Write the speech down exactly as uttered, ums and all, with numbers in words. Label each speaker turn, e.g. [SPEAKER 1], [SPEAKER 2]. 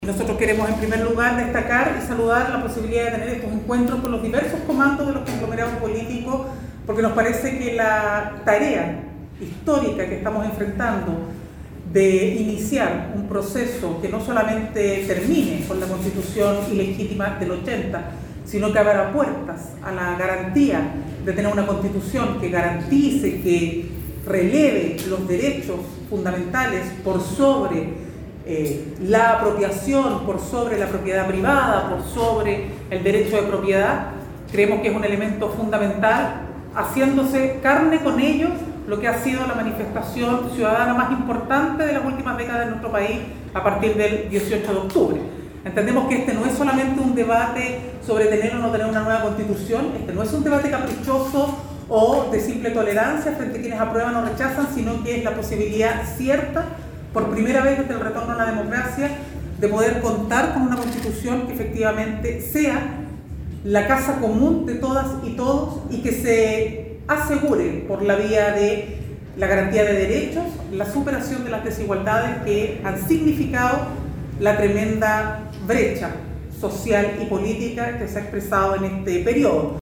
[SPEAKER 1] Nosotros queremos en primer lugar destacar y saludar la posibilidad de tener estos encuentros con los diversos comandos de los conglomerados políticos, porque nos parece que la tarea histórica que estamos enfrentando de iniciar un proceso que no solamente termine con la Constitución ilegítima del ochenta, sino que abra puertas a la garantía de tener una Constitución que garantice, que releve los derechos fundamentales por sobre Eh, la apropiación, por sobre la propiedad privada, por sobre el derecho de propiedad. Creemos que es un elemento fundamental, haciéndose carne con ellos lo que ha sido la manifestación ciudadana más importante de las últimas décadas en nuestro país a partir del dieciocho de octubre. Entendemos que este no es solamente un debate sobre tener o no tener una nueva Constitución, este no es un debate caprichoso o de simple tolerancia frente a quienes aprueban o rechazan, sino que es la posibilidad cierta, por primera vez desde el retorno a la democracia, de poder contar con una Constitución que efectivamente sea la casa común de todas y todos y que se asegure por la vía de la garantía de derechos, la superación de las desigualdades que han significado la tremenda brecha social y política que se ha expresado en este periodo.